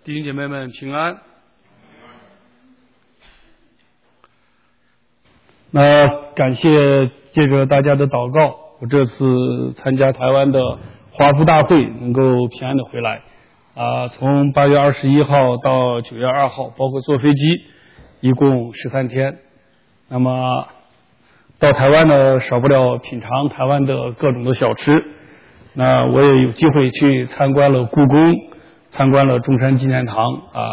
弟兄姐妹们平安。那感谢借着大家的祷告，我这次参加台湾的华福大会能够平安的回来。从8月21号到9月2号，包括坐飞机，一共13天。那么到台湾呢，少不了品尝台湾的各种的小吃。那我也有机会去参观了故宫，参观了中山纪念堂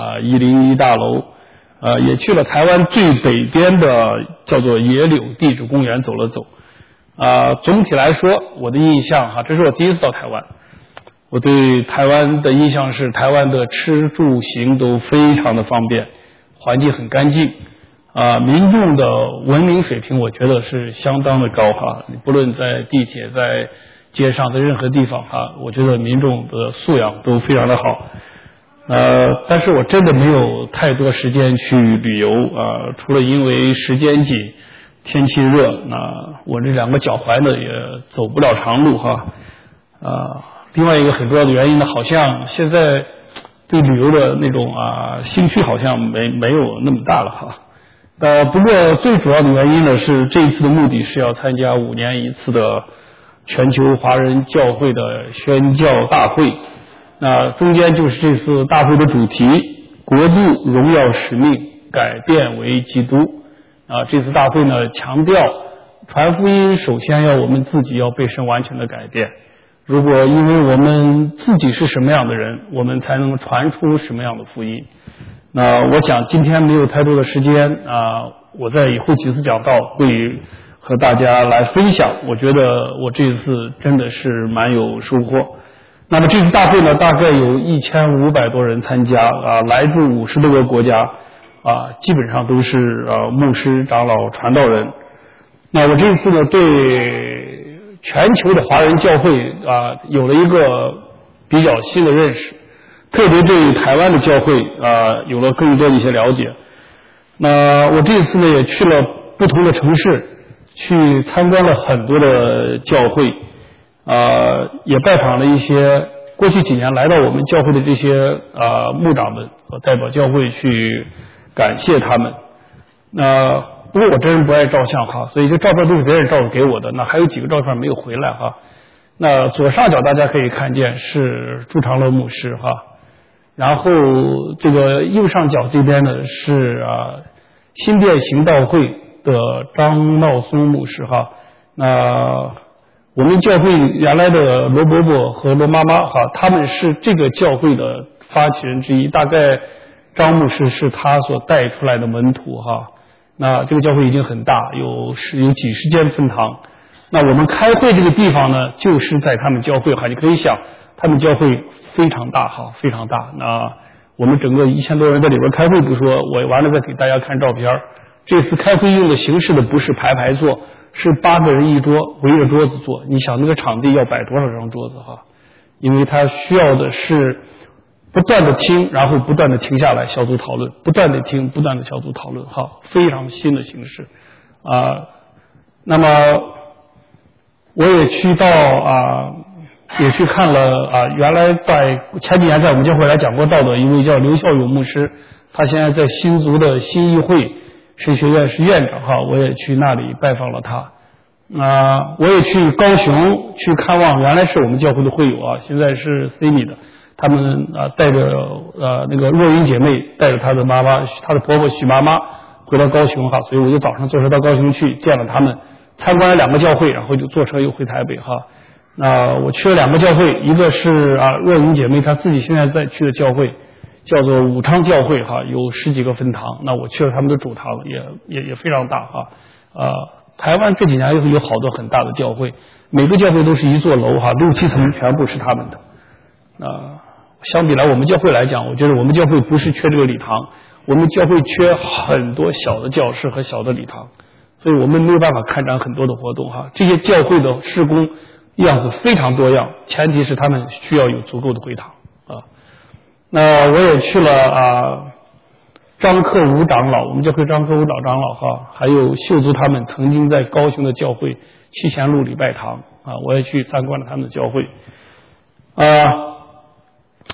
101大楼，也去了台湾最北边的叫做野柳地质公园走了走。总体来说，我的印象这是我第一次到台湾，我对台湾的印象是台湾的吃住行都非常的方便，环境很干净，民众的文明水平我觉得是相当的高不论在地铁在街上在任何地方我觉得民众的素养都非常的好。但是我真的没有太多时间去旅游除了因为时间紧天气热，我这两个脚踝呢也走不了长路另外一个很重要的原因呢，好像现在对旅游的那种兴趣好像没有那么大了不过最主要的原因呢是这一次的目的是要参加5年一次的全球华人教会的宣教大会。那中间就是这次大会的主题，国度荣耀使命改变为基督。这次大会呢强调传福音首先要我们自己要被神完全的改变，如果因为我们自己是什么样的人，我们才能传出什么样的福音。那我想今天没有太多的时间我在以后几次讲道会和大家来分享，我觉得我这次真的是蛮有收获。那么这次大会呢，大概有1500多人参加来自50多个国家基本上都是牧师、长老、传道人。那我这次呢，对全球的华人教会有了一个比较新的认识，特别对台湾的教会有了更多的一些了解。那我这次呢也去了不同的城市，去参观了很多的教会也拜访了一些过去几年来到我们教会的这些牧长们，我代表教会去感谢他们。不过我真人不爱照相所以这照片都是别人照给我的，那还有几个照片没有回来那左上角大家可以看见是朱长乐牧师然后这个右上角这边呢是新店行道会的张茂松牧师那我们教会原来的罗伯伯和罗妈妈他们是这个教会的发起人之一，大概张牧师是他所带出来的门徒那这个教会已经很大，有几十间分堂。那我们开会这个地方呢就是在他们教会你可以想他们教会非常大非常大。那我们整个1000多人在里边开会不说，我完了再给大家看照片。这次开会用的形式的不是排坐，是8个人一桌围着桌子坐。你想那个场地要摆多少张桌子因为他需要的是不断的听，然后不断的停下来小组讨论，不断的听，不断的小组讨论非常新的形式那么我也去到也去看了原来在前几年在我们教会来讲过道的一位叫刘孝勇牧师，他现在在新竹的新议会神学院是院长我也去那里拜访了他我也去高雄去看望原来是我们教会的会友现在是 CMI 的，他们带着那个若云姐妹带着她的妈妈她的婆婆许妈妈回到高雄所以我就早上坐车到高雄去见了他们，参观了2个教会，然后就坐车又回台北那我去了2个教会，一个是若云姐妹她自己现在在去的教会叫做武昌教会有10几个分堂，那我去了他们的主堂也非常大台湾这几年有好多很大的教会，每个教会都是一座楼6、7层全部是他们的相比来我们教会来讲，我觉得我们教会不是缺这个礼堂，我们教会缺很多小的教室和小的礼堂，所以我们没有办法开展很多的活动这些教会的事工样子非常多样，前提是他们需要有足够的会堂那我也去了张克武长老，我们教会张克武长老还有秀族他们曾经在高雄的教会七贤路礼拜堂我也去参观了他们的教会另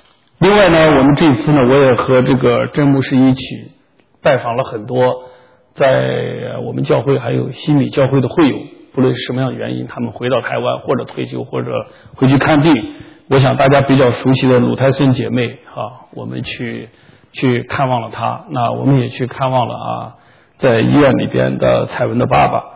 另外呢，我们这次呢，我也和这个真牧师一起拜访了很多在我们教会还有新理教会的会友，不论是什么样的原因，他们回到台湾或者退休或者回去看病。我想大家比较熟悉的鲁泰森姐妹我们去看望了她。那我们也去看望了在医院里边的彩文的爸爸。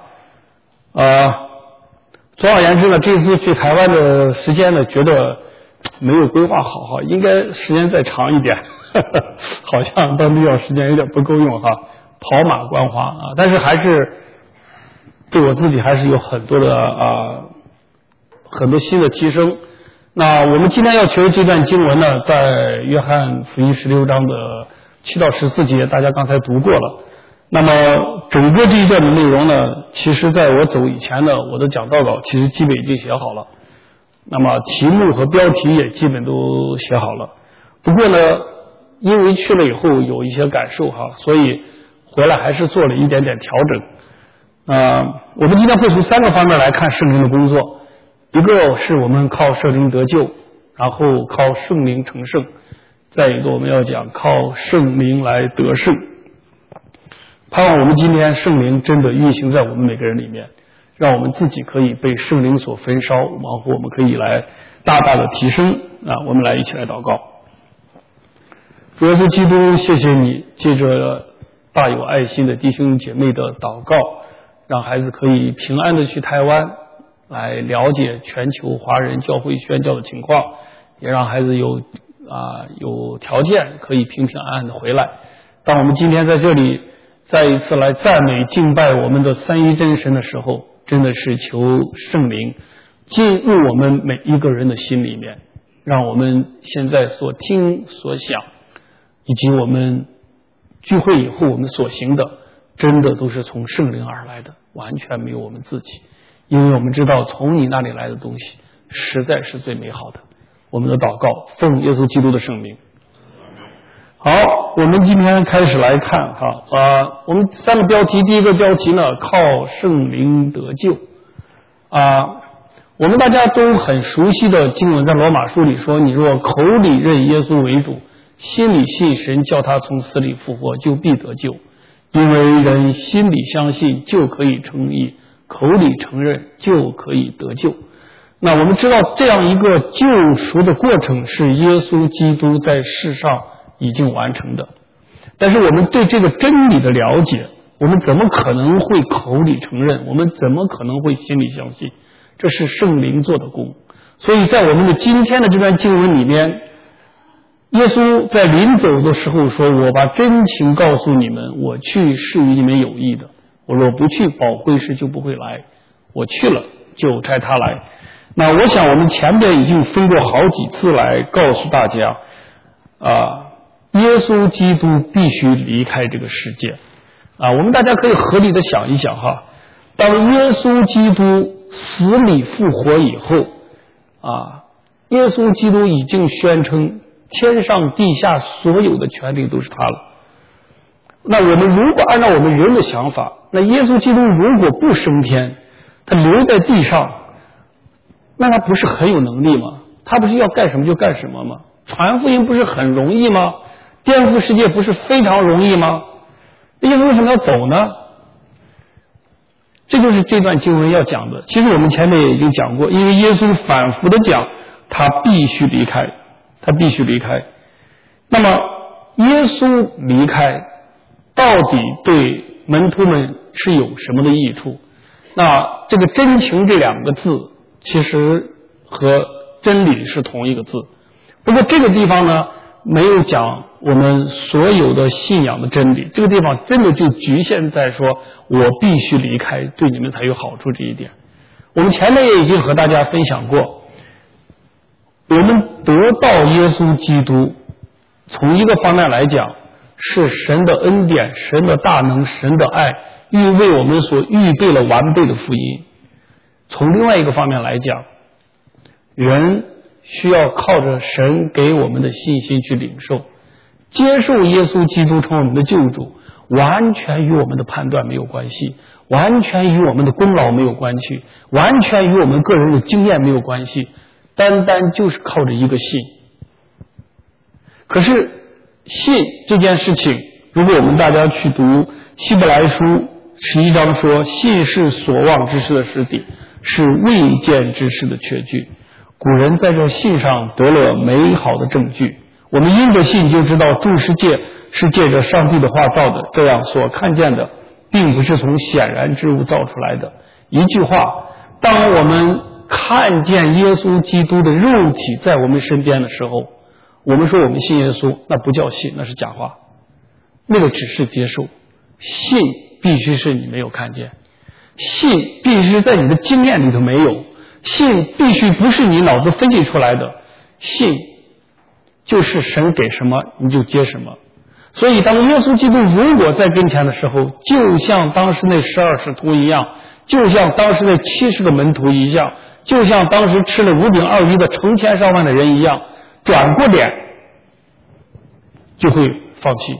总而言之呢，这次去台湾的时间呢，觉得没有规划好应该时间再长一点，好像到那段时间有点不够用跑马观花但是还是对我自己还是有很多的很多新的提升。那我们今天要学的这段经文呢，在约翰福音16章的7到14节，大家刚才读过了。那么整个这一段的内容呢，其实在我走以前呢，我的讲道稿其实基本已经写好了，那么题目和标题也基本都写好了。不过呢，因为去了以后有一些感受所以回来还是做了一点点调整。我们今天会从3个方面来看圣灵的工作。一个是我们靠圣灵得救，然后靠圣灵成圣，再一个我们要讲靠圣灵来得胜。盼望我们今天圣灵真的运行在我们每个人里面，让我们自己可以被圣灵所焚烧，然后我们可以来大大的提升我们来一起来祷告。主耶稣基督，谢谢你借着大有爱心的弟兄姐妹的祷告，让孩子可以平安的去台湾来了解全球华人教会宣教的情况，也让孩子有条件可以平平安安的回来。当我们今天在这里再一次来赞美敬拜我们的三一真神的时候，真的是求圣灵进入我们每一个人的心里面，让我们现在所听所想以及我们聚会以后我们所行的，真的都是从圣灵而来的，完全没有我们自己。因为我们知道从你那里来的东西实在是最美好的。我们的祷告奉耶稣基督的圣名。好，我们今天开始来看我们3个标题。第一个标题呢，靠圣灵得救我们大家都很熟悉的经文，在罗马书里说，你若口里认耶稣为主，心里信神叫他从死里复活，就必得救。因为人心里相信就可以称义，口里承认就可以得救。那我们知道这样一个救赎的过程是耶稣基督在世上已经完成的，但是我们对这个真理的了解，我们怎么可能会口里承认？我们怎么可能会心里相信？这是圣灵做的工。所以在我们的今天的这段经文里面，耶稣在临走的时候说，我把真情告诉你们，我去是与你们有益的，我若不去，保惠师就不会来，我去了就差他来。那我想我们前边已经分过好几次来告诉大家耶稣基督必须离开这个世界我们大家可以合理的想一想当耶稣基督死里复活以后耶稣基督已经宣称天上地下所有的权利都是他了。那我们如果按照我们人的想法，那耶稣基督如果不升天，他留在地上，那他不是很有能力吗？他不是要干什么就干什么吗？传福音不是很容易吗？颠覆世界不是非常容易吗？耶稣为什么要走呢？这就是这段经文要讲的。其实我们前面也已经讲过，因为耶稣反复的讲他必须离开，他必须离开。那么耶稣离开到底对门徒们是有什么的益处？那这个真情这2个字其实和真理是同一个字，不过这个地方呢没有讲我们所有的信仰的真理，这个地方真的就局限在说我必须离开对你们才有好处这一点。我们前面也已经和大家分享过，我们得到耶稣基督从一个方面来讲是神的恩典，神的大能，神的爱为我们所预备了完备的福音。从另外一个方面来讲，人需要靠着神给我们的信心去领受，接受耶稣基督成为我们的救主，完全与我们的判断没有关系，完全与我们的功劳没有关系，完全与我们个人的经验没有关系，单单就是靠着一个信。 可是信这件事情，如果我们大家去读希伯来书11章说，信是所望之事的实底，是未见之事的确据。古人在这信上得了美好的证据，我们因着信就知道诸世界是借着上帝的话造的，这样所看见的并不是从显然之物造出来的。一句话，当我们看见耶稣基督的肉体在我们身边的时候，我们说我们信耶稣，那不叫信，那是假话，那个只是接受。信必须是你没有看见，信必须在你的经验里头没有，信必须不是你脑子分析出来的，信就是神给什么你就接什么。所以当耶稣基督如果在跟前的时候，就像当时那12使徒一样，就像当时那70个门徒一样，就像当时吃了5饼2鱼的成千上万的人一样，转过脸就会放弃，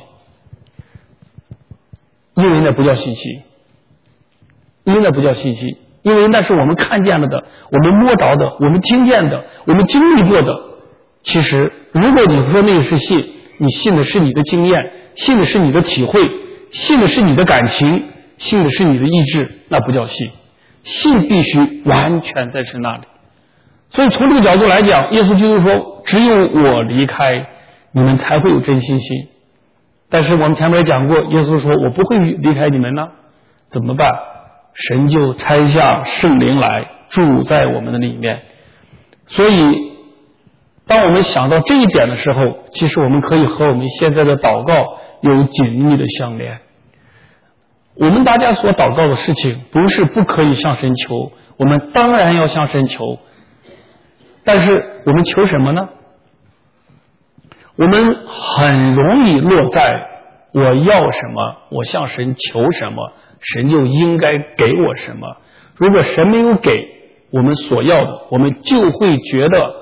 因为那不叫信心，因为那不叫信心，因为那是我们看见了的，我们摸着的，我们听见的，我们经历过的。其实如果你说那个是信，你信的是你的经验，信的是你的体会，信的是你的感情，信的是你的意志，那不叫信。信必须完全在神那里。所以从这个角度来讲，耶稣基督说，只有我离开，你们才会有真信心。但是我们前面也讲过，耶稣说我不会离开你们呢，怎么办？神就差下圣灵来住在我们的里面。所以当我们想到这一点的时候，其实我们可以和我们现在的祷告有紧密的相连。我们大家所祷告的事情不是不可以向神求，我们当然要向神求，但是我们求什么呢？我们很容易落在我要什么，我向神求什么，神就应该给我什么。如果神没有给我们所要的，我们就会觉得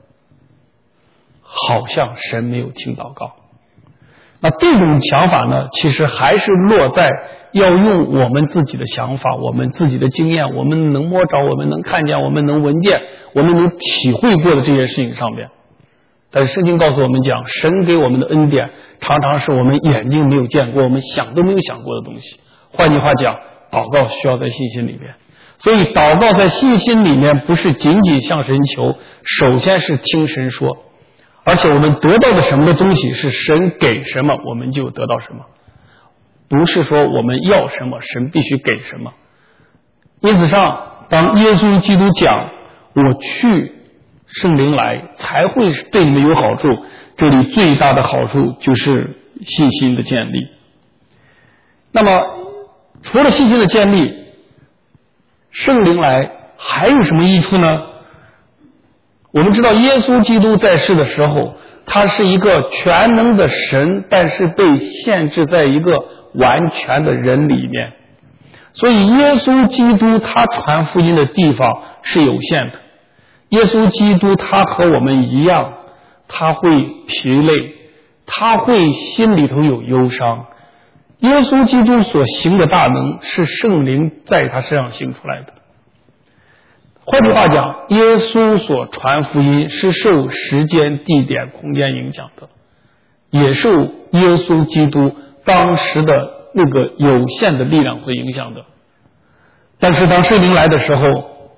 好像神没有听祷告。那这种想法呢，其实还是落在要用我们自己的想法，我们自己的经验，我们能摸着，我们能看见，我们能闻见，我们能体会过的这些事情上面。但是圣经告诉我们讲，神给我们的恩典常常是我们眼睛没有见过，我们想都没有想过的东西。换句话讲，祷告需要在信心里面。所以祷告在信心里面不是仅仅向神求，首先是听神说，而且我们得到的什么的东西是神给什么我们就得到什么，不是说我们要什么神必须给什么。因此上，当耶稣基督讲我去圣灵来才会对你们有好处，这里最大的好处就是信心的建立。那么除了信心的建立，圣灵来还有什么益处呢？我们知道耶稣基督在世的时候，他是一个全能的神，但是被限制在一个完全的人里面，所以耶稣基督他传福音的地方是有限的。耶稣基督他和我们一样，他会疲累，他会心里头有忧伤。耶稣基督所行的大能是圣灵在他身上行出来的。换句话讲，耶稣所传福音是受时间、地点、空间影响的，也受耶稣基督当时的那个有限的力量所影响的。但是当圣灵来的时候，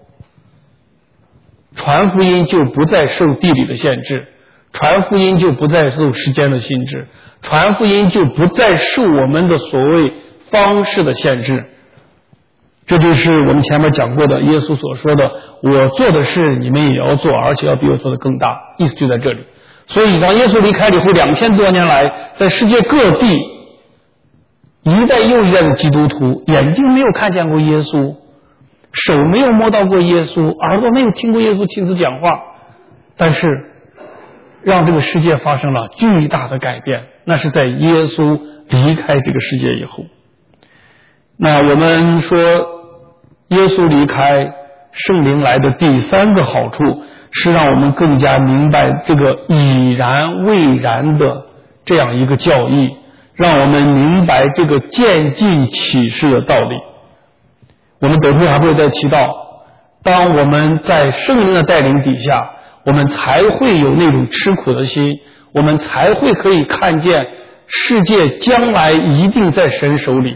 传福音就不再受地理的限制，传福音就不再受时间的限制，传福音就不再受我们的所谓方式的限制。这就是我们前面讲过的耶稣所说的，我做的事你们也要做，而且要比我做的更大，意思就在这里。所以当耶稣离开以后，2000多年来，在世界各地一代又一代的基督徒眼睛没有看见过耶稣，手没有摸到过耶稣，耳朵没有听过耶稣亲自讲话，但是让这个世界发生了巨大的改变，那是在耶稣离开这个世界以后。那我们说耶稣离开，圣灵来的第三个好处是让我们更加明白这个已然未然的这样一个教义，让我们明白这个渐进启示的道理。我们等会还会再提到，当我们在圣灵的带领底下，我们才会有那种吃苦的心， 我们才会可以看见世界将来一定在神手里。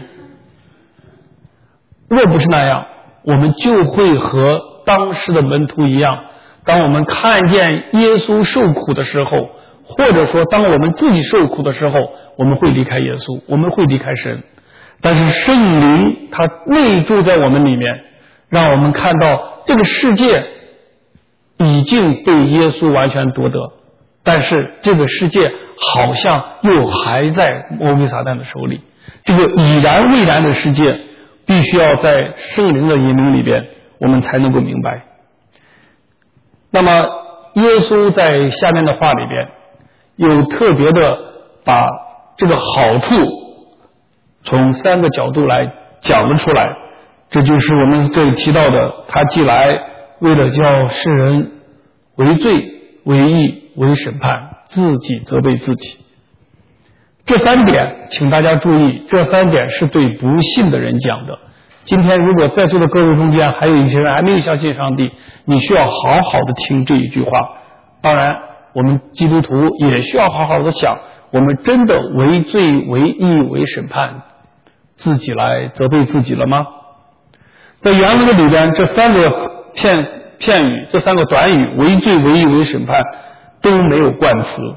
若不是那样，我们就会和当时的门徒一样，当我们看见耶稣受苦的时候，或者说当我们自己受苦的时候，我们会离开耶稣，我们会离开神。但是圣灵它内住在我们里面，让我们看到这个世界已经被耶稣完全夺得，但是这个世界好像又还在魔鬼撒旦的手里。这个已然未然的世界必须要在圣灵的引领里边，我们才能够明白。那么耶稣在下面的话里边有特别的把这个好处从3个角度来讲了出来，这就是我们这里提到的，他既来为了叫世人为罪、为义、为审判，自己责备自己。这3点请大家注意，这3点是对不信的人讲的。今天如果在座的各位中间还有一些人还没有相信上帝，你需要好好的听这一句话。当然我们基督徒也需要好好的想，我们真的为罪、为义、为审判，自己来责备自己了吗？在原文的里边，这3个片语，这3个短语，为罪、为义、为审判，都没有冠词。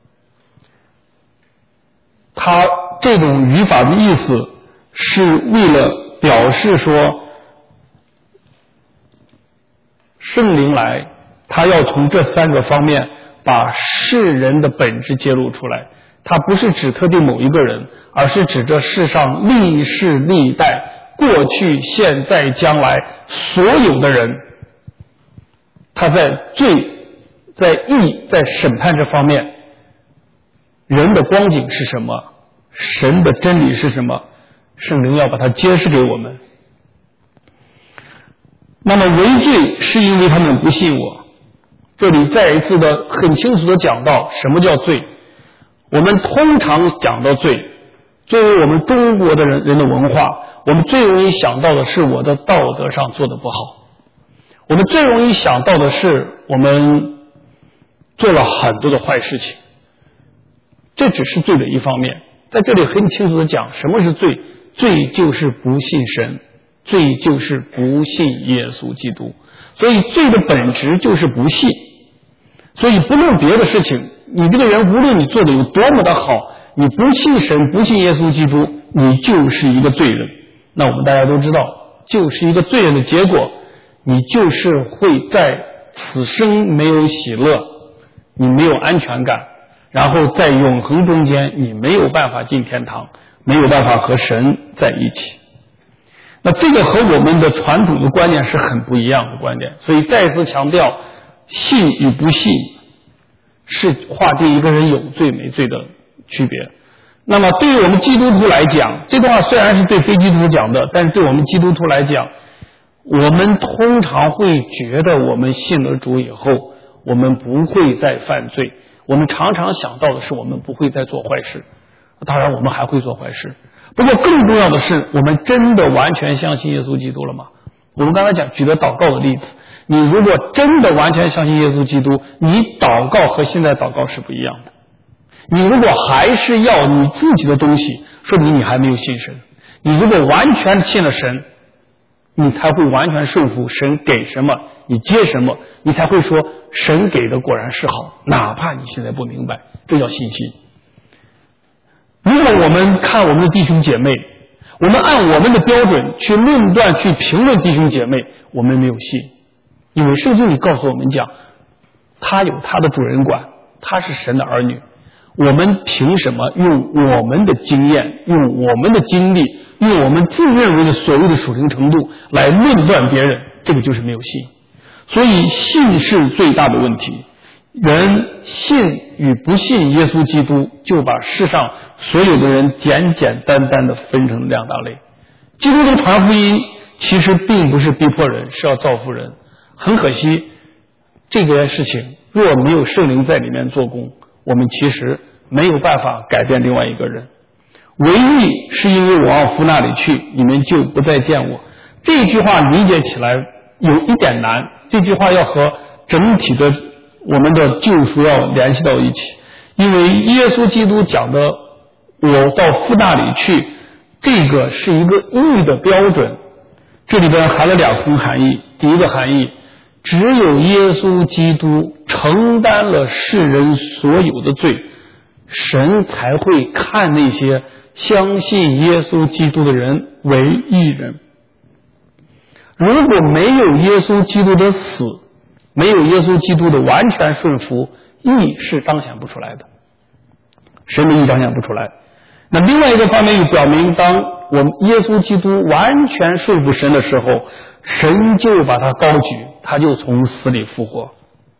它这种语法的意思是为了表示说，圣灵来，他要从这3个方面把世人的本质揭露出来。它不是指特定某一个人，而是指这世上历世历代、过去、现在、将来所有的人，他在罪、在义、在审判这方面，人的光景是什么，神的真理是什么，圣灵要把它揭示给我们。那么为罪是因为他们不信我，这里再一次的很清楚的讲到什么叫罪。我们通常讲到罪，作为我们中国的人的文化，我们最容易想到的是我的道德上做得不好，我们最容易想到的是我们做了很多的坏事情，这只是罪的一方面。在这里很清楚的讲，什么是罪？罪就是不信神，罪就是不信耶稣基督。所以罪的本质就是不信。所以不论别的事情，你这个人无论你做的有多么的好，你不信神，不信耶稣基督，你就是一个罪人。那我们大家都知道，就是一个罪人的结果，你就是会在此生没有喜乐，你没有安全感，然后在永恒中间你没有办法进天堂，没有办法和神在一起。那这个和我们的传统的观念是很不一样的观点，所以再次强调，信与不信是划定一个人有罪没罪的区别。那么对于我们基督徒来讲，这段话虽然是对非基督徒讲的，但是对我们基督徒来讲，我们通常会觉得我们信了主以后，我们不会再犯罪，我们常常想到的是我们不会再做坏事，当然我们还会做坏事。不过更重要的是，我们真的完全相信耶稣基督了吗？我们刚才举的祷告的例子，你如果真的完全相信耶稣基督，你祷告和现在祷告是不一样的。你如果还是要你自己的东西，说明你还没有信神。你如果完全信了神，你才会完全顺服神给什么你接什么，你才会说神给的果然是好，哪怕你现在不明白，这叫信心。如果我们看我们的弟兄姐妹，我们按我们的标准去论断去评论弟兄姐妹，我们没有信。因为圣经里告诉我们讲，他有他的主人管，他是神的儿女，我们凭什么用我们的经验，用我们的经历，用我们自认为的所谓的属灵程度来论断别人？这个就是没有信。所以信是最大的问题。人信与不信耶稣基督，就把世上所有的人简简单单的分成2大类。基督徒传福音其实并不是逼迫人，是要造福人。很可惜，这件事情若没有圣灵在里面做工，我们其实没有办法改变另外一个人。唯一是因为我往父那里去，你们就不再见我。这句话理解起来有一点难，这句话要和整体的我们的救赎要联系到一起。 因为耶稣基督讲的我到父那里去，这个是一个义的标准，这里边含了两层含义。第一个含义，只有耶稣基督承担了世人所有的罪，神才会看那些相信耶稣基督的人为义人。如果没有耶稣基督的死，没有耶稣基督的完全顺服，义是彰显不出来的，神的义彰显不出来。那另外一个方面又表明，当我们耶稣基督完全顺服神的时候，神就把他高举，他就从死里复活。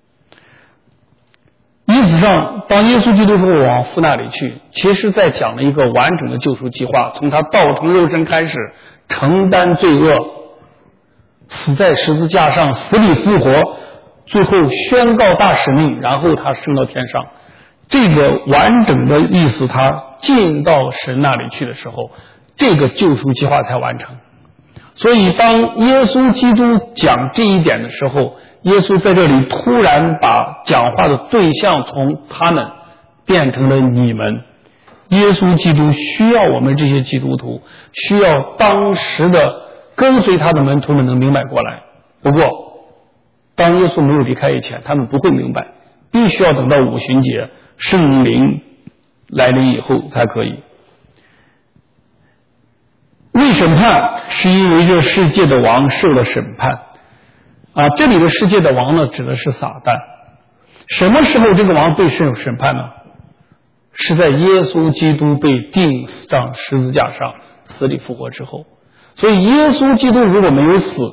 意思上，当耶稣基督说我往父那里去，其实在讲了一个完整的救赎计划，从他道成肉身开始，承担罪恶，死在十字架上，死里复活，最后宣告大使命，然后他升到天上。这个完整的意思，他进到神那里去的时候，这个救赎计划才完成。所以当耶稣基督讲这一点的时候，耶稣在这里突然把讲话的对象从他们变成了你们。耶稣基督需要我们这些基督徒，需要当时的跟随他的门徒们能明白过来。不过当耶稣没有离开以前，他们不会明白，必须要等到五旬节圣灵来临以后才可以。未审判是因为这世界的王受了审判这里的世界的王呢，指的是撒旦。什么时候这个王被审判呢？是在耶稣基督被钉上十字架上，死里复活之后。所以耶稣基督如果没有死，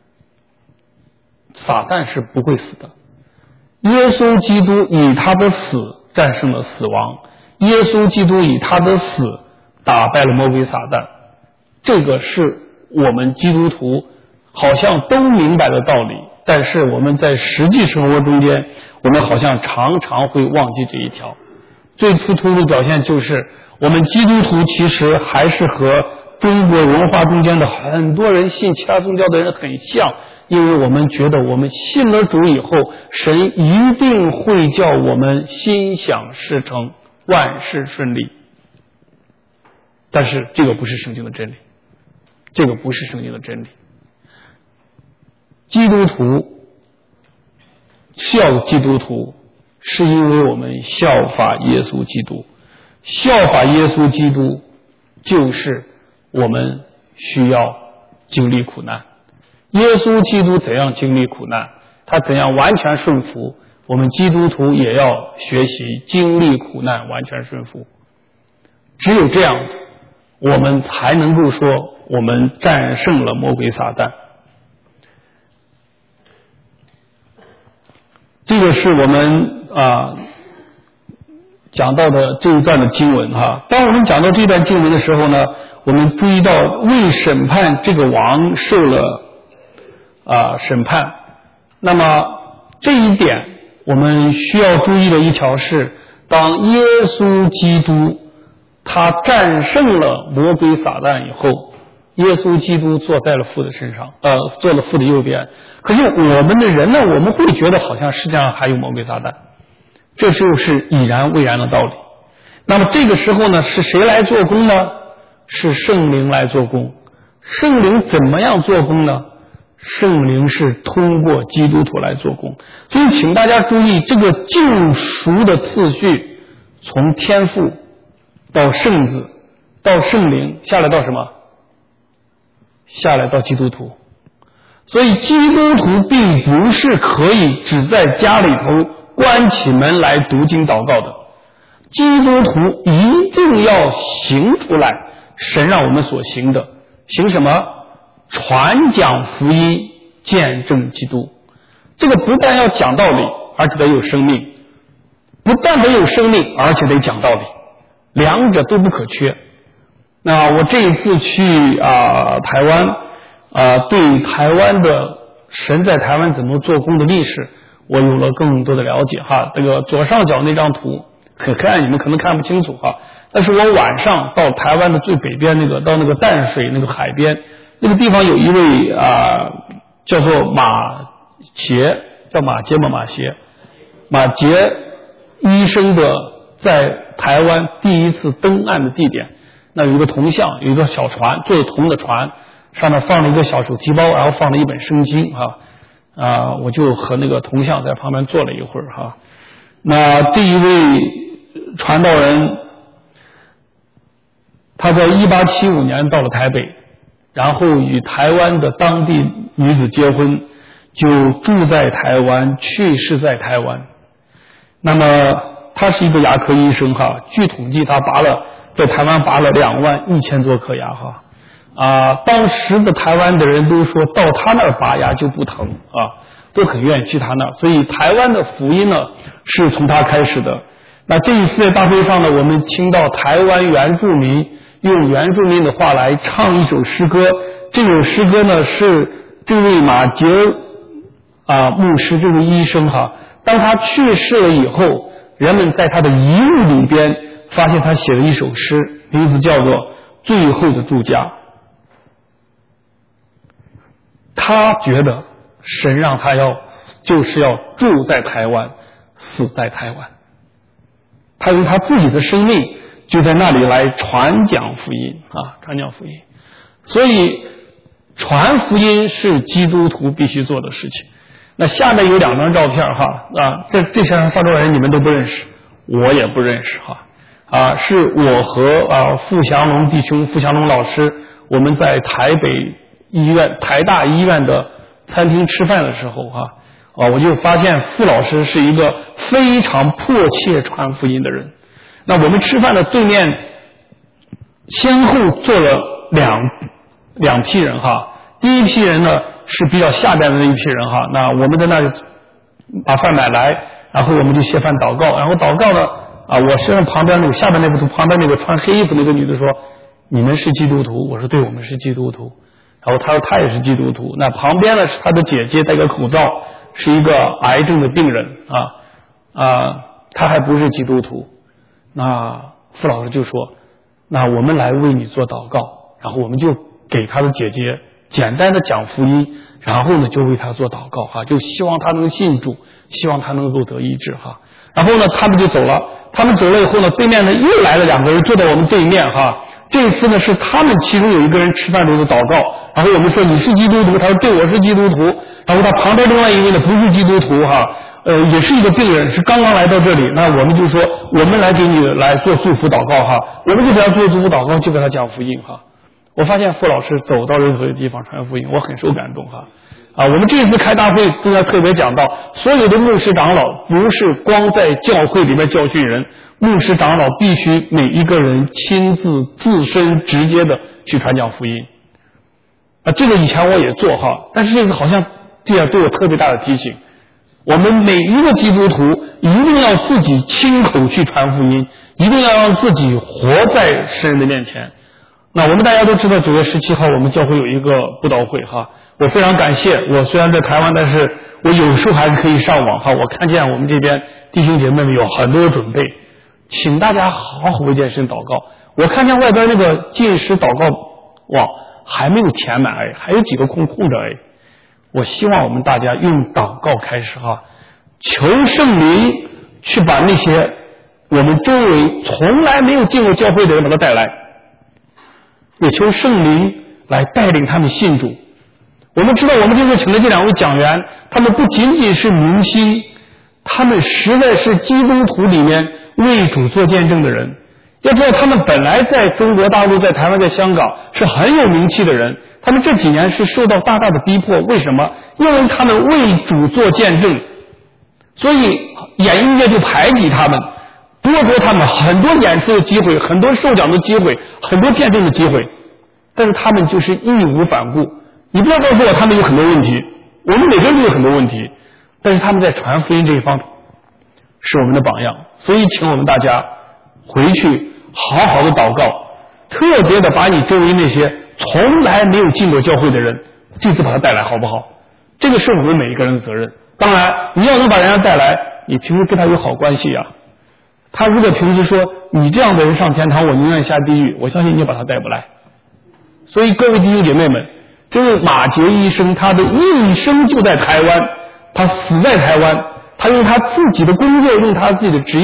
撒旦是不会死的。耶稣基督以他的死战胜了死亡，耶稣基督以他的死打败了魔鬼撒旦。这个是我们基督徒好像都明白的道理，但是我们在实际生活中间，我们好像常常会忘记这一条。最突出的表现就是我们基督徒其实还是和中国文化中间的很多人信其他宗教的人很像，因为我们觉得我们信了主以后，神一定会叫我们心想事成，万事顺利。但是这个不是圣经的真理，这个不是圣经的真理。基督徒效基督徒，是因为我们效法耶稣基督。效法耶稣基督就是我们需要经历苦难。耶稣基督怎样经历苦难，他怎样完全顺服，我们基督徒也要学习经历苦难，完全顺服。只有这样子，我们才能够说我们战胜了魔鬼撒旦。这个是我们讲到的这一段的经文哈。当我们讲到这段经文的时候呢，我们注意到为审判这个王受了审判。那么这一点我们需要注意的一条是，当耶稣基督他战胜了魔鬼撒旦以后，耶稣基督坐在了父的身上，坐了父的右边。可是我们的人呢，我们会觉得好像世界上还有魔鬼撒旦，这就是已然未然的道理。那么这个时候呢，是谁来做工呢？是圣灵来做工。圣灵怎么样做工呢？圣灵是通过基督徒来做工。所以请大家注意，这个救赎的次序，从天父到圣子到圣灵，下来到什么？下来到基督徒。所以基督徒并不是可以只在家里头关起门来读经祷告的，基督徒一定要行出来神让我们所行的。行什么？传讲福音，见证基督。这个不但要讲道理，而且得有生命。不但得有生命，而且得讲道理，两者都不可缺。那我这一次去台湾对台湾的神在台湾怎么做工的历史，我有了更多的了解哈。这个左上角那张图很黑暗，你们可能看不清楚哈。但是我晚上到台湾的最北边到那个淡水那个海边，那个地方有一位叫做马杰，叫马杰吗？马杰医生的在台湾第一次登岸的地点，那有一个铜像，有一个小船，做的铜的船，上面放了一个小手提包，然后放了一本圣经我就和那个铜像在旁边坐了一会儿那这一位传道人，他在1875年到了台北，然后与台湾的当地女子结婚，就住在台湾，去世在台湾。那么他是一个牙科医生据统计他在台湾拔了21000多颗牙当时的台湾的人都说到他那儿拔牙就不疼都很愿意去他那儿，所以台湾的福音呢是从他开始的。那这一次在大会上呢，我们听到台湾原住民用原住民的话来唱一首诗歌，这首诗歌呢是这位马杰牧师，这位医生当他去世了以后，人们在他的遗物里边发现他写了一首诗，名字叫做《最后的住家》。他觉得神让他就是要住在台湾，死在台湾。他用他自己的生命就在那里来传讲福音传讲福音。所以传福音是基督徒必须做的事情。那下面有2张照片这3张人你们都不认识，我也不认识是我和傅祥龙弟兄、傅祥龙老师，我们在台北医院、台大医院的餐厅吃饭的时候我就发现傅老师是一个非常迫切传福音的人。那我们吃饭的对面先后坐了两批人第一批人呢是比较下边的那一批人那我们在那里把饭买来，然后我们就谢饭祷告，然后祷告呢我身上旁边那个下边那个旁边那个穿黑衣服那个女的说：“你们是基督徒？”我说：“对，我们是基督徒。”然后她说她也是基督徒。那旁边呢是她的姐姐，戴个口罩，是一个癌症的病人她还不是基督徒。那傅老师就说：“那我们来为你做祷告。”然后我们就给他的姐姐简单的讲福音，然后呢就为他做祷告就希望他能信主，希望他能够得医治然后呢他们就走了。他们走了以后呢，对面呢又来了2个人坐在我们对面这次呢是他们其中有一个人吃饭的时候祷告，然后我们说：“你是基督徒？”他说：“对，我是基督徒。”然后他旁边另外一位呢不是基督徒也是一个病人，是刚刚来到这里。那我们就说我们来给你来做祝福祷告我们就给他做祝福祷告，就给他讲福音我发现傅老师走到任何地方传福音，我很受感动我们这次开大会中间特别讲到，所有的牧师长老不是光在教会里面教训人，牧师长老必须每一个人亲自自身直接的去传讲福音这个以前我也做但是这次好像这样对我特别大的提醒，我们每一个基督徒一定要自己亲口去传福音，一定要让自己活在神的面前。那我们大家都知道9月17号我们教会有一个布道会我非常感谢，我虽然在台湾，但是我有时候还是可以上网我看见我们这边弟兄姐妹们有很多准备，请大家好好为健身祷告。我看见外边那个禁食祷告网还没有填满还有几个空着我希望我们大家用祷告开始求圣灵去把那些我们周围从来没有进过教会的人把他带来，也求圣灵来带领他们信主。我们知道我们这次请的这2位讲员，他们不仅仅是明星，他们实在是基督徒里面为主做见证的人。要知道他们本来在中国大陆、在台湾、在香港是很有名气的人，他们这几年是受到大大的逼迫。为什么？因为他们为主做见证，所以演艺界就排挤他们，剥夺他们很多演出的机会，很多受奖的机会，很多见证的机会。但是他们就是义无反顾。你不要告诉我他们有很多问题，我们每个人都有很多问题，但是他们在传福音这一方是我们的榜样。所以请我们大家回去好好的祷告，特别的把你周围那些从来没有进过教会的人这次把他带来，好不好？这个是我们每一个人的责任。当然你要能把人家带来，你平时跟他有好关系他如果平时说你这样的人上天堂，我宁愿下地狱，我相信你把他带不来。所以各位弟兄姐妹们，这位马杰医生他的一生就在台湾，他死在台湾，他用他自己的工作，用他自己的职业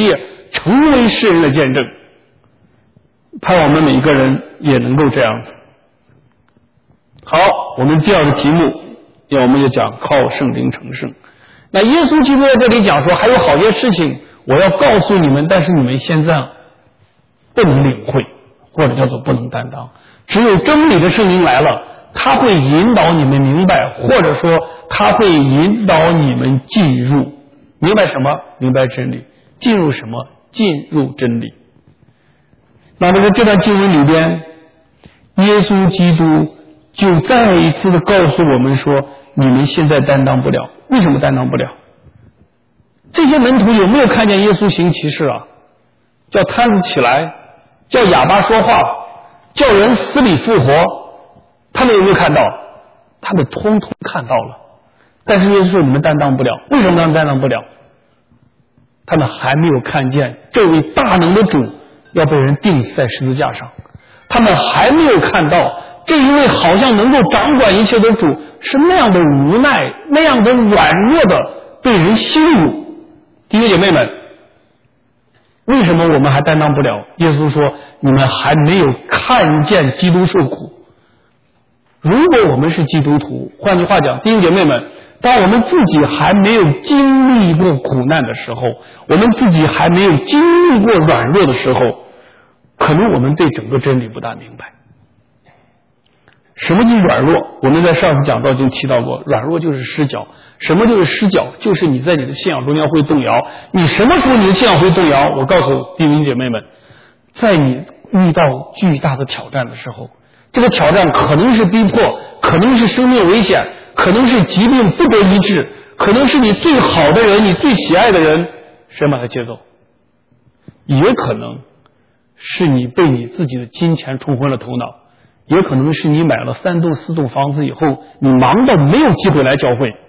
成为世人的见证。盼望我们每一个人也能够这样子。好，我们第二个题目，我们就讲靠圣灵成圣。那耶稣基督在这里讲说，还有好些事情我要告诉你们，但是你们现在不能领会，或者叫做不能担当。只有真理的圣灵来了，他会引导你们明白，或者说他会引导你们进入。明白什么？明白真理。进入什么？进入真理。那么在这段经文里边，耶稣基督就再一次的告诉我们说，你们现在担当不了。为什么担当不了？这些门徒有没有看见耶稣行奇事啊？叫摊子起来，叫哑巴说话，叫人死里复活，他们有没有看到？他们通通看到了。但是耶稣说你们担当不了。为什么他们担当不了？他们还没有看见这位大能的主要被人钉死在十字架上，他们还没有看到这一位好像能够掌管一切的主是那样的无奈，那样的软弱的被人羞辱。弟兄姐妹们，为什么我们还担当不了？耶稣说你们还没有看见基督受苦。如果我们是基督徒，换句话讲，弟兄姐妹们，当我们自己还没有经历过苦难的时候，我们自己还没有经历过软弱的时候，可能我们对整个真理不大明白。什么是软弱？我们在上次讲到就提到过，软弱就是失脚。什么就是失脚？就是你在你的信仰中间会动摇。你什么时候你的信仰会动摇？我告诉弟兄姐妹们，在你遇到巨大的挑战的时候，这个挑战可能是逼迫，可能是生命危险，可能是疾病不得医治，可能是你最好的人，你最喜爱的人，神把他接走。也可能是你被你自己的金钱冲昏了头脑，也可能是你买了3栋4栋房子以后，你忙到没有机会来教会，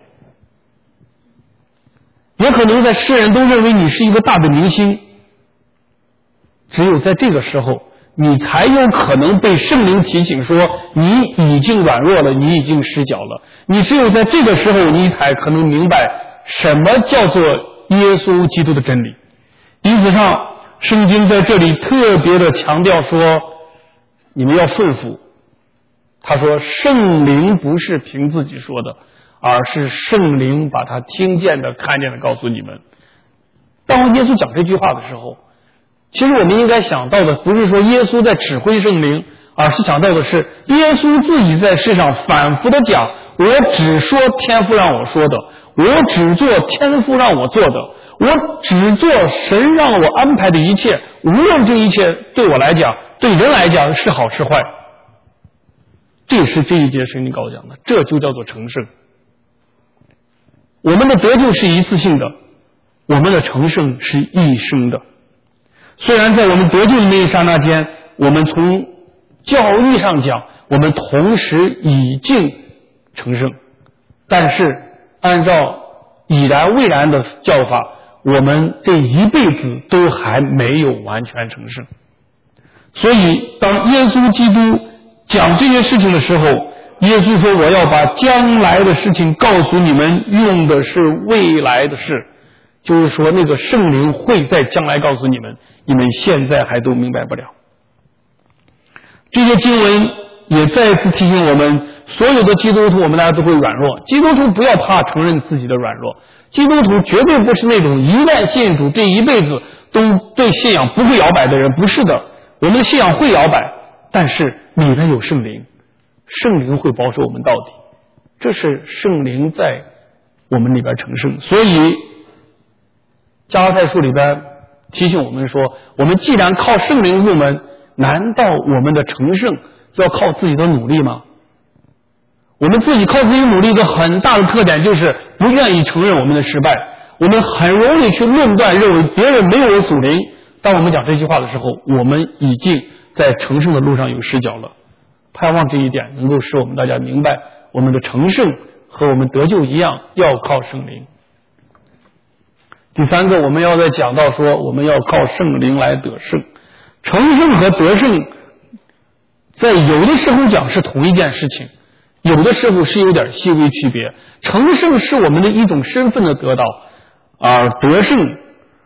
也可能在世人都认为你是一个大的明星，只有在这个时候你才有可能被圣灵提醒说你已经软弱了，你已经失脚了。你只有在这个时候你才可能明白什么叫做耶稣基督的真理。因此上圣经在这里特别的强调说你们要顺服。他说圣灵不是凭自己说的，而是圣灵把他听见的看见的告诉你们。当耶稣讲这句话的时候，其实我们应该想到的不是说耶稣在指挥圣灵，而是想到的是耶稣自己在世上反复的讲，我只说天父让我说的，我只做天父让我做的，我只做神让我安排的一切，无论这一切对我来讲，对人来讲是好是坏。这是这一节圣经告讲的，这就叫做成圣。我们的得救是一次性的，我们的成圣是一生的。虽然在我们得救的那一刹那间，我们从教义上讲，我们同时已经成圣，但是按照已然未然的教法，我们这一辈子都还没有完全成圣。所以当耶稣基督讲这些事情的时候，耶稣说我要把将来的事情告诉你们，用的是未来的事，就是说那个圣灵会在将来告诉你们，你们现在还都明白不了。这些经文也再次提醒我们，所有的基督徒我们大家都会软弱，基督徒不要怕承认自己的软弱，基督徒绝对不是那种一旦信主这一辈子都对信仰不会摇摆的人，不是的，我们的信仰会摇摆，但是里面有圣灵，圣灵会保守我们到底，这是圣灵在我们里边成圣。所以加拉太书里边提醒我们说，我们既然靠圣灵入门，难道我们的成圣要靠自己的努力吗？我们自己靠自己努力的很大的特点就是不愿意承认我们的失败，我们很容易去论断，认为别人没有我属灵。当我们讲这句话的时候，我们已经在成圣的路上有失脚了。盼望这一点能够使我们大家明白，我们的成圣和我们得救一样，要靠圣灵。第三个，我们要再讲到说，我们要靠圣灵来得胜。成圣和得胜在有的时候讲是同一件事情，有的时候是有点细微区别。成圣是我们的一种身份的得到，而得胜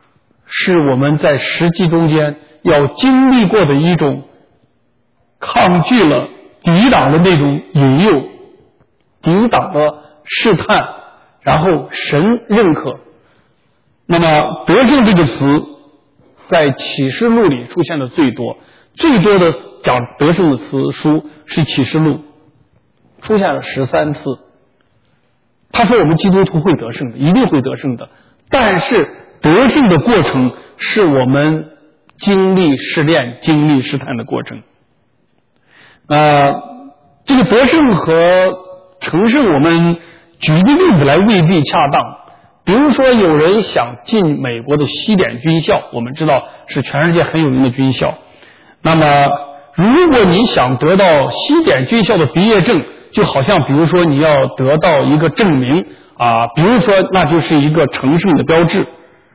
是我们在实际中间要经历过的一种抗拒了、抵挡的那种引诱，抵挡了试探，然后神认可。那么得胜这个词在启示录里出现的最多的讲得胜的词书是启示录，出现了13次。他说我们基督徒会得胜的，一定会得胜的，但是得胜的过程是我们经历试炼、经历试探的过程。这个得胜和成胜，我们举一个例子来未必恰当。比如说有人想进美国的西点军校，我们知道是全世界很有名的军校。那么如果你想得到西点军校的毕业证，就好像比如说你要得到一个证明比如说那就是一个成胜的标志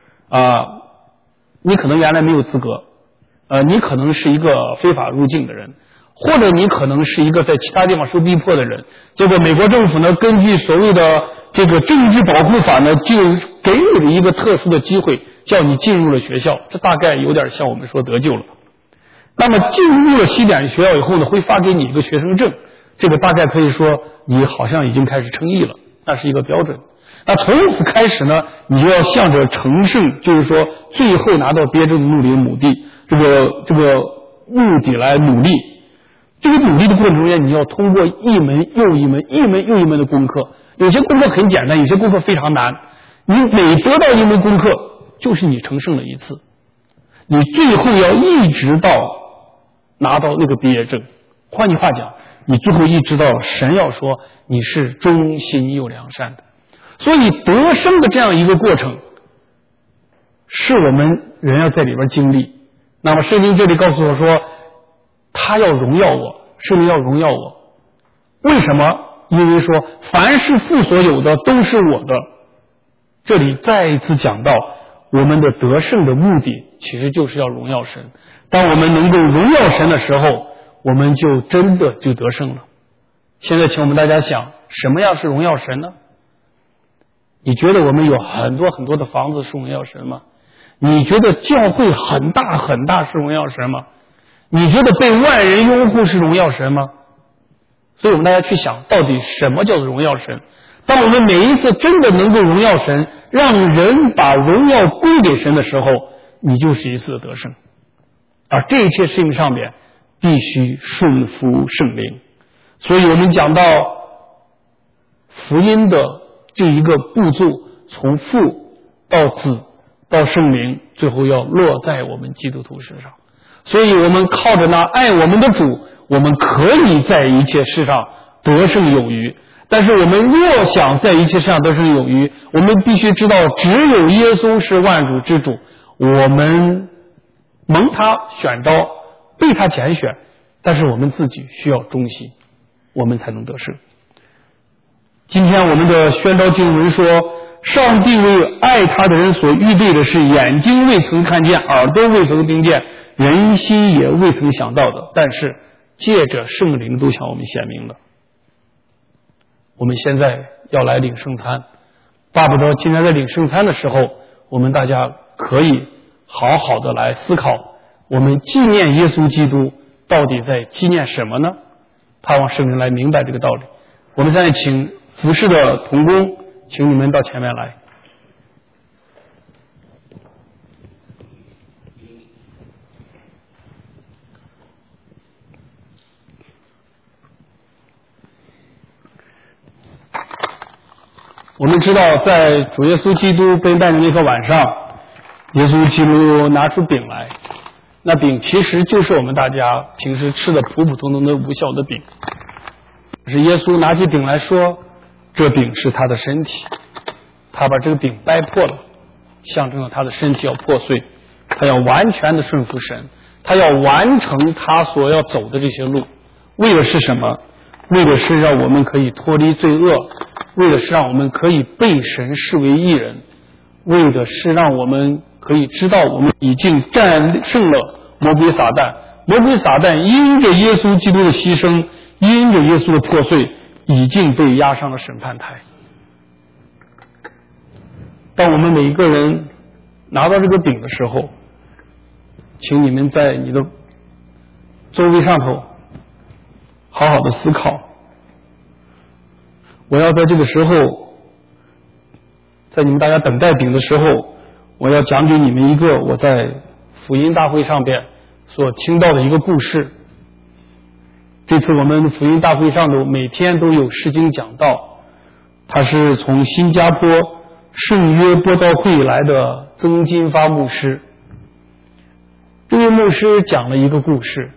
你可能原来没有资格你可能是一个非法入境的人，或者你可能是一个在其他地方受逼迫的人，结果美国政府呢根据所谓的这个政治保护法呢就给你的一个特殊的机会，叫你进入了学校，这大概有点像我们说得救了。那么进入了西点学校以后呢，会发给你一个学生证，这个大概可以说你好像已经开始称义了，那是一个标准。那从此开始呢，你就要向着成圣，就是说最后拿到毕业证的目的这个目的来努力。这个努力的过程中间，你要通过一门又一门的功课，有些功课很简单，有些功课非常难。你每得到一门功课，就是你成圣了一次。你最后要一直到拿到那个毕业证。换句话讲，你最后一直到神要说你是忠心又良善的。所以得胜的这样一个过程，是我们人要在里边经历。那么圣经这里告诉我说，他要荣耀我，圣灵要荣耀我。为什么？因为说凡是父所有的都是我的。这里再一次讲到我们的得胜的目的其实就是要荣耀神。当我们能够荣耀神的时候，我们就真的就得胜了。现在请我们大家想，什么样是荣耀神呢？你觉得我们有很多很多的房子是荣耀神吗？你觉得教会很大很大是荣耀神吗？你觉得被万人拥护是荣耀神吗？所以我们大家去想，到底什么叫做荣耀神？当我们每一次真的能够荣耀神，让人把荣耀归给神的时候，你就是一次的得胜。而这一切事情上面必须顺服圣灵。所以我们讲到福音的这一个步骤，从父到子到圣灵，最后要落在我们基督徒身上。所以我们靠着那爱我们的主，我们可以在一切事上得胜有余。但是我们若想在一切事上得胜有余，我们必须知道只有耶稣是万主之主，我们蒙他选召，被他拣选，但是我们自己需要忠心，我们才能得胜。今天我们的宣召经文说，上帝为爱他的人所预备的是眼睛未曾看见，耳朵未曾听见，人心也未曾想到的，但是借着圣灵都向我们显明了。我们现在要来领圣餐，巴不得今天在领圣餐的时候，我们大家可以好好的来思考，我们纪念耶稣基督到底在纪念什么呢？盼望圣灵来明白这个道理。我们现在请服侍的同工，请你们到前面来。我们知道在主耶稣基督被卖的那个晚上，耶稣基督拿出饼来，那饼其实就是我们大家平时吃的普普通通的无效的饼。是耶稣拿起饼来说，这饼是他的身体，他把这个饼掰破了，象征了他的身体要破碎，他要完全的顺服神，他要完成他所要走的这些路。为的是什么？为的是让我们可以脱离罪恶，为的是让我们可以被神视为义人，为的是让我们可以知道我们已经战胜了魔鬼撒旦。魔鬼撒旦因着耶稣基督的牺牲，因着耶稣的破碎，已经被押上了审判台。当我们每一个人拿到这个饼的时候，请你们在你的座位上头好好的思考。我要在这个时候，在你们大家等待饼的时候，我要讲给你们一个我在福音大会上边所听到的一个故事。这次我们福音大会上头每天都有释经讲道，他是从新加坡圣约播道会来的曾金发牧师。这位牧师讲了一个故事，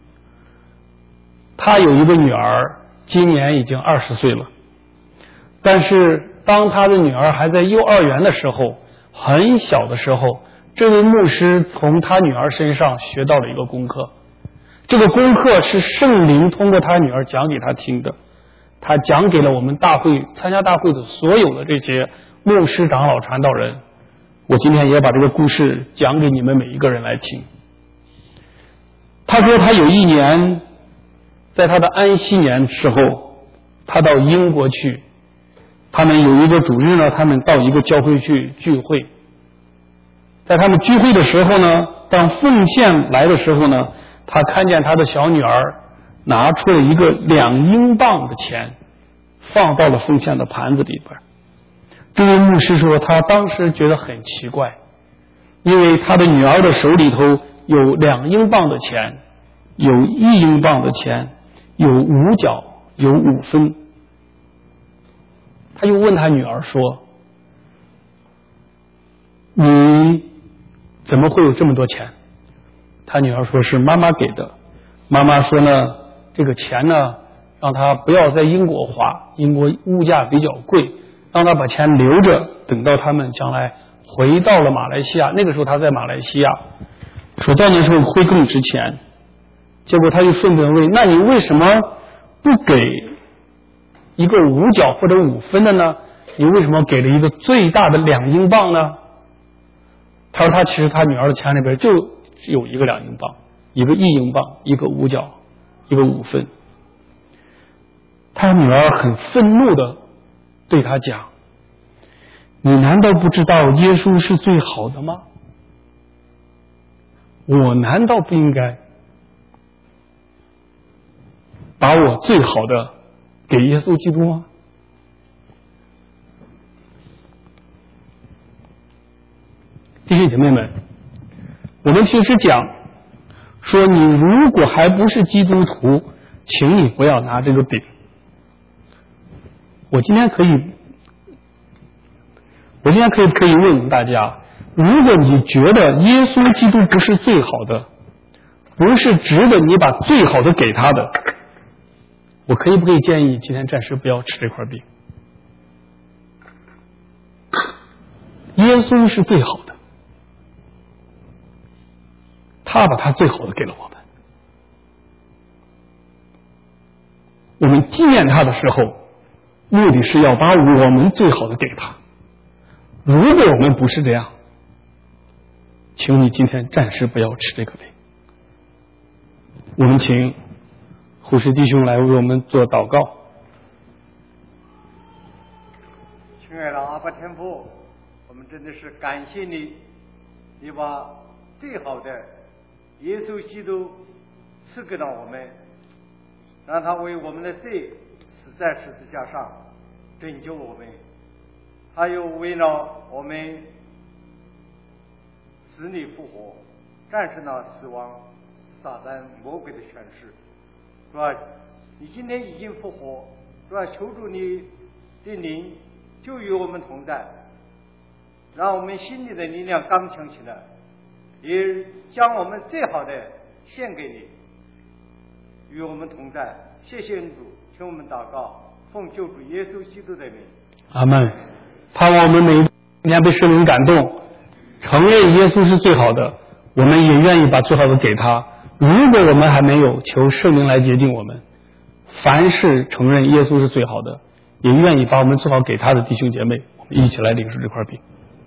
他有一个女儿，今年已经20岁了，但是当他的女儿还在幼儿园的时候，很小的时候，这位牧师从他女儿身上学到了一个功课。这个功课是圣灵通过他女儿讲给他听的，他讲给了我们大会参加大会的所有的这些牧师、长老、传道人。我今天也把这个故事讲给你们每一个人来听。他说他有一年在他的安息年时候，他到英国去，他们有一个主日呢，他们到一个教会去聚会。在他们聚会的时候呢，当奉献来的时候呢，他看见他的小女儿拿出了一个2英镑的钱，放到了奉献的盘子里边。这位牧师说他当时觉得很奇怪，因为他的女儿的手里头有2英镑的钱，有1英镑的钱，有5角，有5分。他就问他女儿说，你怎么会有这么多钱？他女儿说是妈妈给的。妈妈说呢，这个钱呢，让他不要在英国花，英国物价比较贵，让他把钱留着，等到他们将来回到了马来西亚，那个时候他在马来西亚，说到那时候会更值钱。结果他就顺便问，那你为什么不给一个5角或者5分的呢？你为什么给了一个最大的2英镑呢？他说他其实他女儿的钱里边就只有一个2英镑，一个1英镑，一个5角，一个5分。他女儿很愤怒的对他讲，你难道不知道耶稣是最好的吗？我难道不应该把我最好的给耶稣基督吗？弟兄姐妹们，我们平时讲说，你如果还不是基督徒，请你不要拿这个饼。我今天可以问大家，如果你觉得耶稣基督不是最好的，不是值得你把最好的给他的，我可不可以建议你今天暂时不要吃这块饼？耶稣是最好的，他把他最好的给了我们。我们纪念他的时候，目的是要把我们最好的给他。如果我们不是这样，请你今天暂时不要吃这个饼。我们请护士弟兄来为我们做祷告。 亲爱的阿爸天父，我们真的是感谢你，你把最好的耶稣基督赐给了我们，让他为我们的罪死在十字架上拯救我们，他又为了我们死里复活，战胜了死亡、撒旦、魔鬼的权势，是吧？你今天已经复活，是吧？求主你的灵就与我们同在，让我们心里的力量刚强起来，也将我们最好的献给你，与我们同在。谢谢主，请我们祷告，奉救主耶稣基督的名。 阿们。盼望我们每一天被圣灵感动，承认耶稣是最好的，我们也愿意把最好的给他。如果我们还没有，求圣灵来洁净我们。凡是承认耶稣是最好的，也愿意把我们最好给他的弟兄姐妹，我们一起来领受这块饼。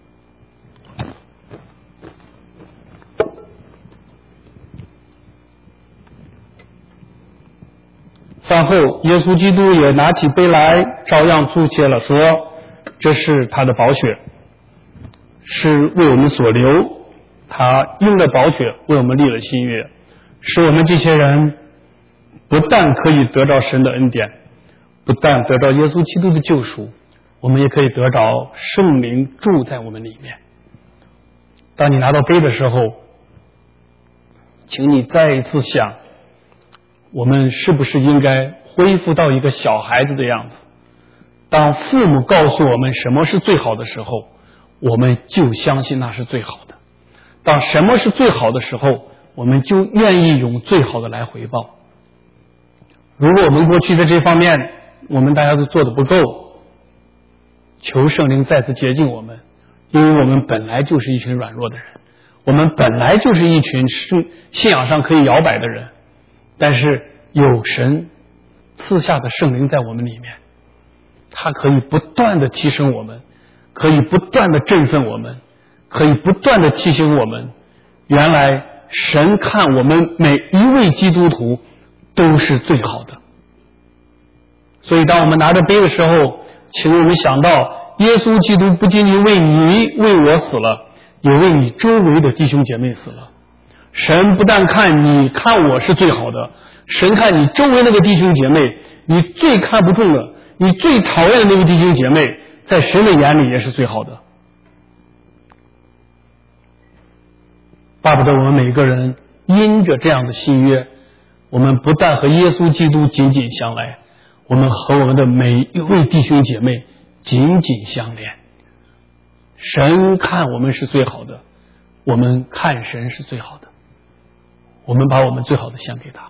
饭后，耶稣基督也拿起杯来，照样祝谢了，说：“这是他的宝血， 是为我们所流，他用了宝血为我们立了新约，使我们这些人不但可以得到神的恩典，不但得到耶稣基督的救赎，我们也可以得到圣灵住在我们里面。当你拿到杯的时候，请你再一次想，我们是不是应该恢复到一个小孩子的样子？当父母告诉我们什么是最好的时候，我们就相信那是最好的。当什么是最好的时候，我们就愿意用最好的来回报。如果我们过去在这方面我们大家都做得不够，求圣灵再次洁净我们，因为我们本来就是一群软弱的人，我们本来就是一群信仰上可以摇摆的人，但是有神赐下的圣灵在我们里面，他可以不断的提升我们，可以不断的振奋我们，可以不断的提醒我们，原来神看我们每一位基督徒都是最好的。所以当我们拿着杯的时候，请我们想到耶稣基督不仅仅为你为我死了，也为你周围的弟兄姐妹死了。神不但看你看我是最好的，神看你周围那个弟兄姐妹，你最看不中的，你最讨厌的那个弟兄姐妹，在神的眼里也是最好的。巴不得我们每个人因着这样的新约，我们不但和耶稣基督紧紧相来，我们和我们的每一位弟兄姐妹紧紧相连。神看我们是最好的，我们看神是最好的，我们把我们最好的献给他。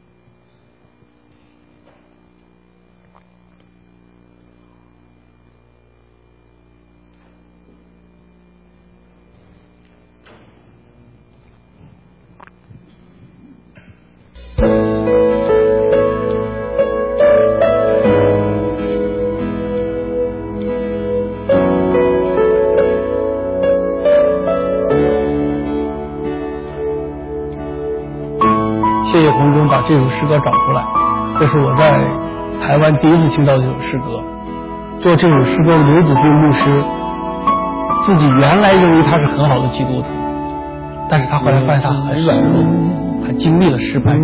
谢谢洪忠把这首诗歌找出来，这是我在台湾第一次听到这首诗歌。做这首诗歌的刘子斌牧师自己原来认为他是很好的基督徒，但是他后来发现他很软弱，还经历了失败。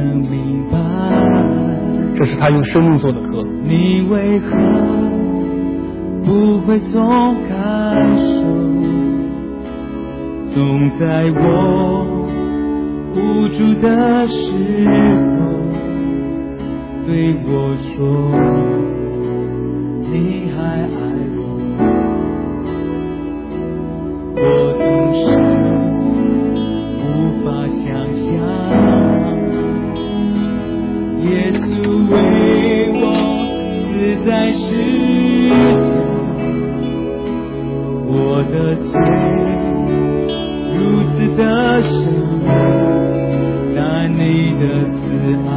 这是他用生命做的歌。 你为何不会松开手，总在我无助的时候对我说你还爱我。我总是无法想象耶稣为我死在十字架，我的罪如此的深，但你的慈爱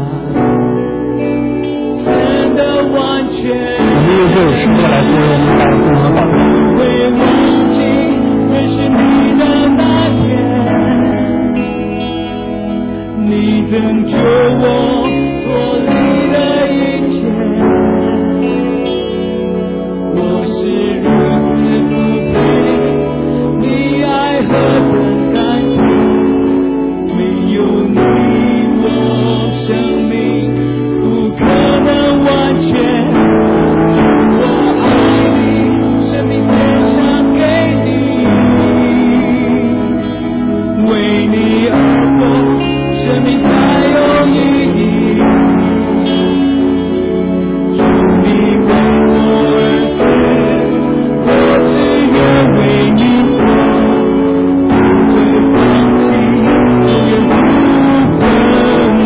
显得完全。 我们用这首诗歌来作为我们大家共同的祷告。 会忘记认识你的那天，你拯救我脱离了一切，我是如此不配，你爱何等甘甜，没有你我生命不可能完全。我爱你，生命献上给你，为你而活，生命才有意义。主你为我而死，我只愿为你活，不会放弃，永远不分离。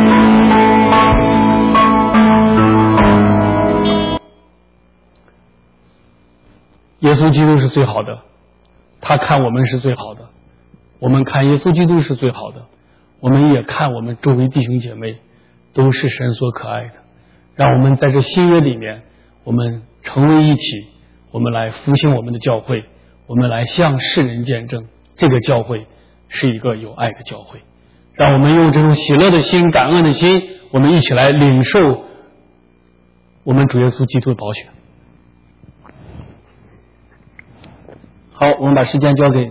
耶稣基督是最好的，他看我们是最好的，我们看耶稣基督是最好的，我们也看我们周围弟兄姐妹都是神所可爱的。让我们在这新约里面，我们成为一体，我们来复兴我们的教会，我们来向世人见证这个教会是一个有爱的教会。让我们用这种喜乐的心、感恩的心，我们一起来领受我们主耶稣基督的宝血。 好，我们把时间交给